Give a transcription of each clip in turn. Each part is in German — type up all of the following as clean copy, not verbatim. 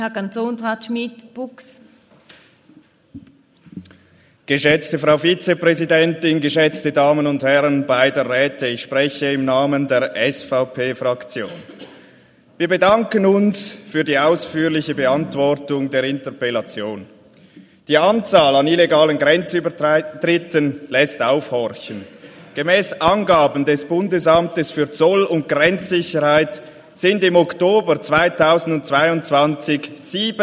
Herr Kantonsrat Schmid-Bux. Geschätzte Frau Vizepräsidentin, geschätzte Damen und Herren beider Räte, ich spreche im Namen der SVP-Fraktion. Wir bedanken uns für die ausführliche Beantwortung der Interpellation. Die Anzahl an illegalen Grenzübertritten lässt aufhorchen. Gemäß Angaben des Bundesamtes für Zoll- und Grenzsicherheit sind im Oktober 2022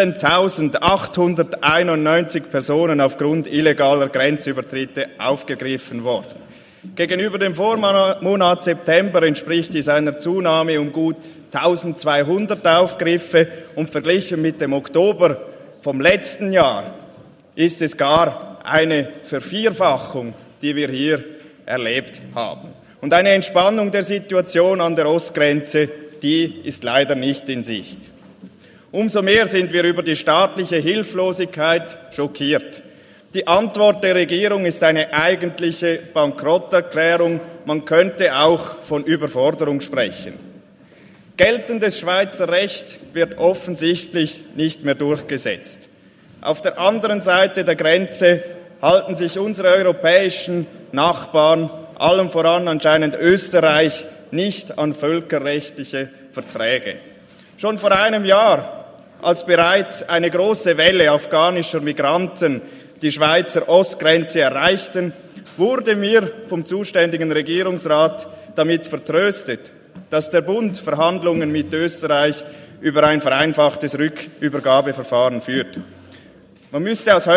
7.891 Personen aufgrund illegaler Grenzübertritte aufgegriffen worden. Gegenüber dem Vormonat September entspricht dies einer Zunahme um gut 1.200 Aufgriffe und verglichen mit dem Oktober vom letzten Jahr ist es gar eine Vervierfachung, die wir hier erlebt haben. Und eine Entspannung der Situation an der Ostgrenze, die ist leider nicht in Sicht. Umso mehr sind wir über die staatliche Hilflosigkeit schockiert. Die Antwort der Regierung ist eine eigentliche Bankrotterklärung. Man könnte auch von Überforderung sprechen. Geltendes Schweizer Recht wird offensichtlich nicht mehr durchgesetzt. Auf der anderen Seite der Grenze halten sich unsere europäischen Nachbarn, allem voran anscheinend Österreich, nicht an völkerrechtliche Verträge. Schon vor einem Jahr, als bereits eine große Welle afghanischer Migranten die Schweizer Ostgrenze erreichten, wurde mir vom zuständigen Regierungsrat damit vertröstet, dass der Bund Verhandlungen mit Österreich über ein vereinfachtes Rückübergabeverfahren führt. Man muss aus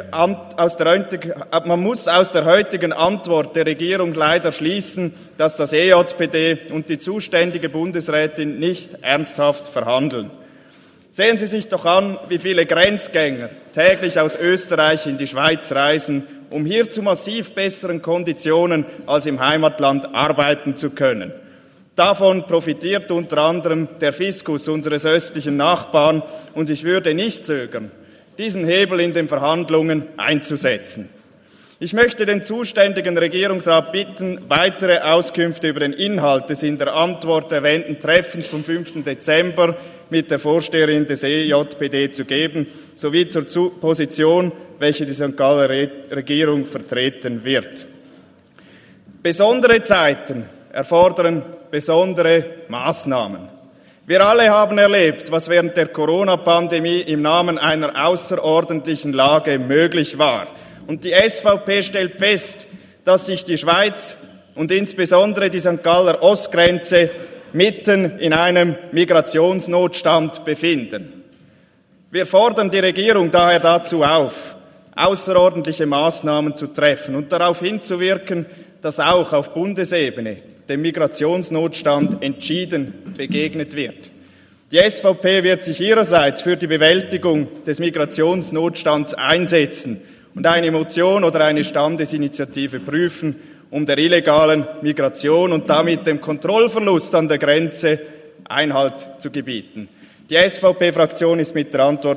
der heutigen Antwort der Regierung leider schließen, dass das EJPD und die zuständige Bundesrätin nicht ernsthaft verhandeln. Sehen Sie sich doch an, wie viele Grenzgänger täglich aus Österreich in die Schweiz reisen, um hier zu massiv besseren Konditionen als im Heimatland arbeiten zu können. Davon profitiert unter anderem der Fiskus unseres östlichen Nachbarn, und ich würde nicht zögern, diesen Hebel in den Verhandlungen einzusetzen. Ich möchte den zuständigen Regierungsrat bitten, weitere Auskünfte über den Inhalt des in der Antwort erwähnten Treffens vom 5. Dezember mit der Vorsteherin des EJPD zu geben, sowie zur Position, welche die St. Galler Regierung vertreten wird. Besondere Zeiten erfordern besondere Maßnahmen. Wir alle haben erlebt, was während der Corona-Pandemie im Namen einer außerordentlichen Lage möglich war. Und die SVP stellt fest, dass sich die Schweiz und insbesondere die St. Galler Ostgrenze mitten in einem Migrationsnotstand befinden. Wir fordern die Regierung daher dazu auf, außerordentliche Maßnahmen zu treffen und darauf hinzuwirken, dass auch auf Bundesebene dem Migrationsnotstand entschieden begegnet wird. Die SVP wird sich ihrerseits für die Bewältigung des Migrationsnotstands einsetzen und eine Motion oder eine Standesinitiative prüfen, um der illegalen Migration und damit dem Kontrollverlust an der Grenze Einhalt zu gebieten. Die SVP-Fraktion ist mit der Antwort